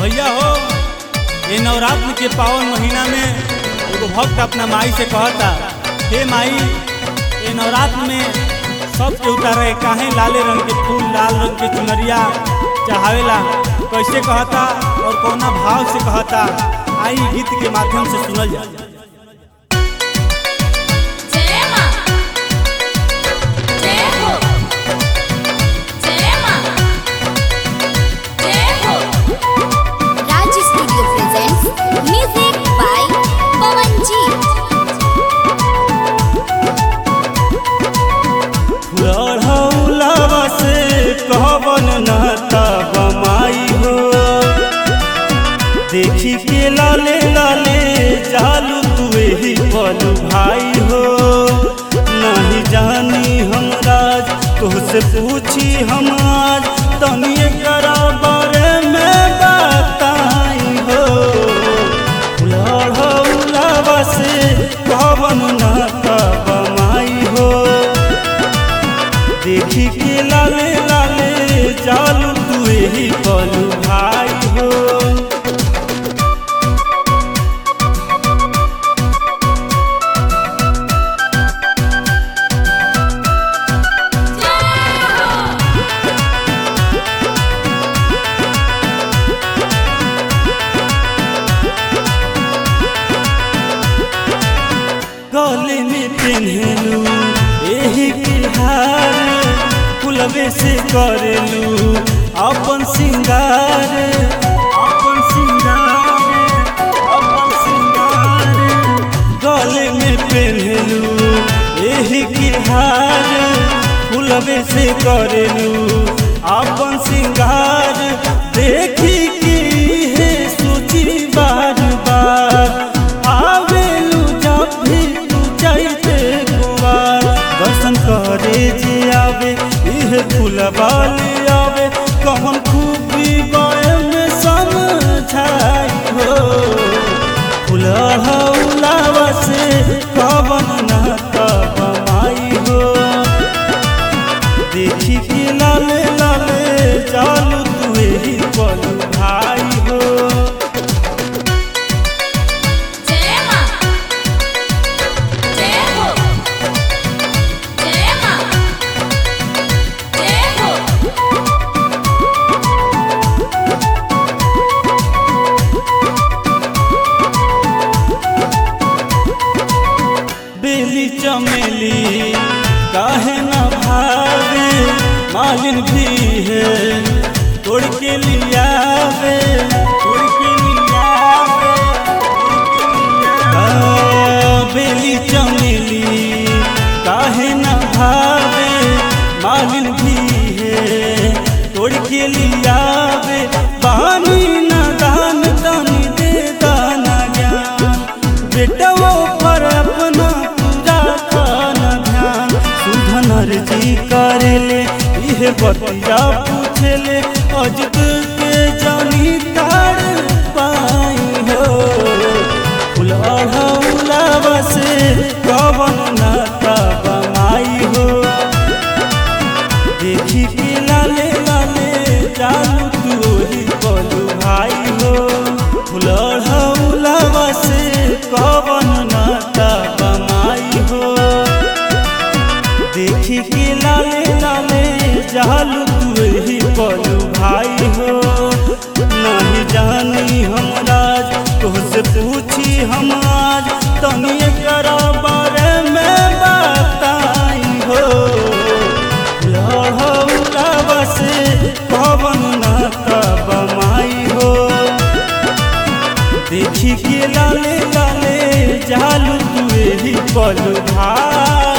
भैया हो, ये नवरात्र के पावन महीना में एगो भक्त अपना माई से कहता, हे माई, ये नवरात्र में सब के उतारे काहे लाले रंग के फूल, लाल रंग के चुनरिया चढ़ावेला, कैसे कहता और कौना भाव से कहता, आई गीत के माध्यम से सुनल जाए। Music by Pawan Ji। लड़ौलावा से कहबन नाता बमाई हो, देखी के लाले लाले चालू तुए ही पलू भाई हो। नहीं जानी हम राज तुझसे पूछी हम आज, तनिए करा बारे में बताई हो। लड़ौलावा से कहबन नाता बमाई हो, देखी के लाले लाले चालू तुए ही पलू भाई हो। गले में पहनलू एही के हार, फुलवे से करेलू अपन सिंगार, अपन सिंगार, अपन सिंगार। गले में पहनलू एही के हार, फुलवे से करेलू अपन सिंगार। देखी की है सोची बार बार, आवेलू जब भी तू चाहते कुवार। दर्शन करे जे आवे इहे फुलवाली आवे, कौन खूबी बाए में समझाई हो। फुलहौलावा से कवन नाता बमाई हो, देखी के लाले लाले चालू तुए ही पलू भाई हो। बेली चमेली काहे न भावे, मालिन भी है तोड़ के लियावे, तोड़ के लियावे। बेली चमेली काहे न भावे, मालिन भी है तोड़ के लियावे। पानी न दान तनी दे दाना ज्ञान, बेटवो पर अपना जी करेले इहे बतिया पूछेले, अजब के जानी तार पाई हो। फुलहौलावा से कवन नाता बमाई हो, देखी के लाले लाले चालू तू ही पलू भाई हो। फुलहौलावा से कवन नाता बमाई हो, देखी के लाले लाले चालू तुए ही पलू भाई हो। नहीं जानी हम राज तुझसे पूछी हम आज, तनिए करा बारे में बताई हो। लड़ौलावा से कवन नाता बमाई हो, देखी के लाले लाले चालू तुए ही पलू भाई।